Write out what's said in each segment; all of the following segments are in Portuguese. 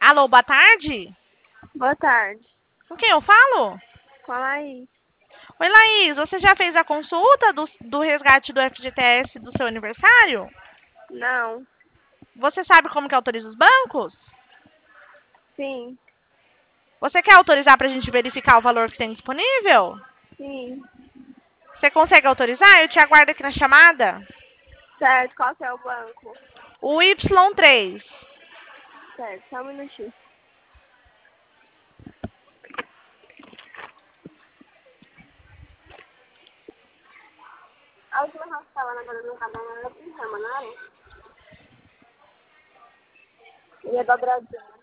Alô, boa tarde? Boa tarde. Com quem eu falo? Fala aí. Oi, Laís, você já fez a consulta do resgate do FGTS do seu aniversário? Não. Você sabe como que autoriza os bancos? Sim. Você quer autorizar para a gente verificar o valor que tem disponível? Sim. Você consegue autorizar? Eu te aguardo aqui na chamada. Certo. Qual que é o banco? O Y3. Certo. Só um minutinho. A última vez que estava no canal era em Ramanara. Ele é dobradinho.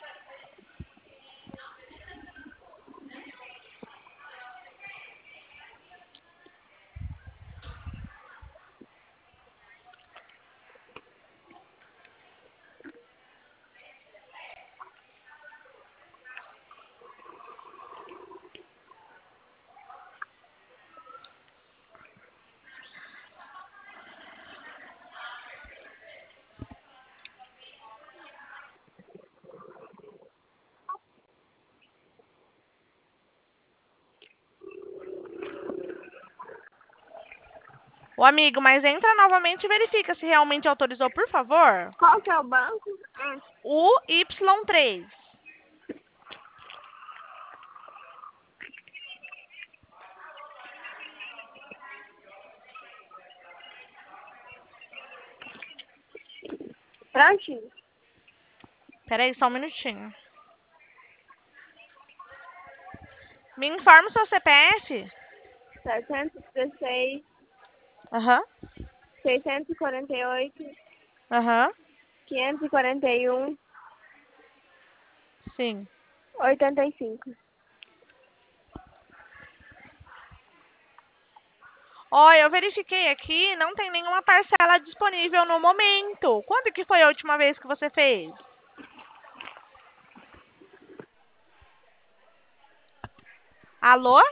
Ô, amigo, mas entra novamente e verifica se realmente autorizou, por favor. Qual que é o banco? O Y3. Prontinho. Peraí, só um minutinho. Me informa o seu CPF. 716, Aham, 648, aham, 541, sim. 85. Ó, eu verifiquei aqui, não tem nenhuma parcela disponível no momento. Quando que foi a última vez que você fez? Alô?